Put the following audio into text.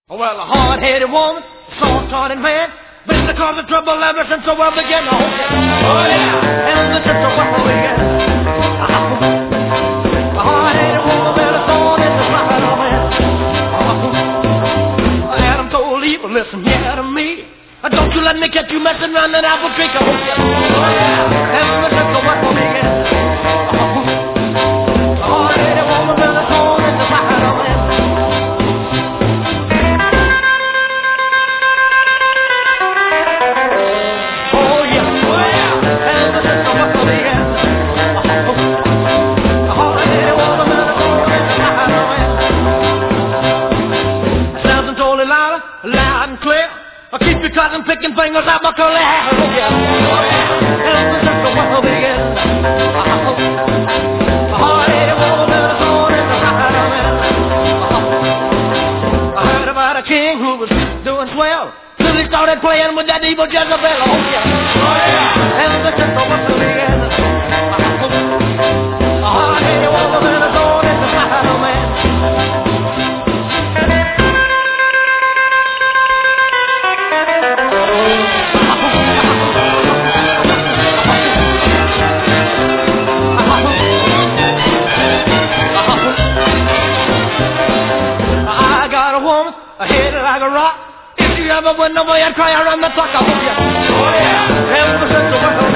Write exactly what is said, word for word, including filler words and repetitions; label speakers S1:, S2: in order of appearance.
S1: Well, a hard-headed woman, a soft-hearted man, been the cause of trouble ever since the world began. Oh, yeah, oh, yeah. Ever since the world began. A hard-headed woman with a thorn in the side of man. Adam told Eve, listen here to me. Don't you let me catch you messing around that apple tree. Oh, yeah, oh, yeah. Ever since the world began. A hard-headed woman with a thorn in the side of man. Keep your cotton picking fingers out my curly hair. Oh yeah, oh yeah. Ever since the world began. A hard-headed woman with a thorn in the side of man. I heard about a king who was doing swell till he started playing with that evil Jezebel. Oh yeah, oh yeah. Ever since the world began. A hard-headed woman with a thorn in the side of man. Like a rock. If you ever went away and cry around the clock, I hope you. Oh yeah. Ever since the world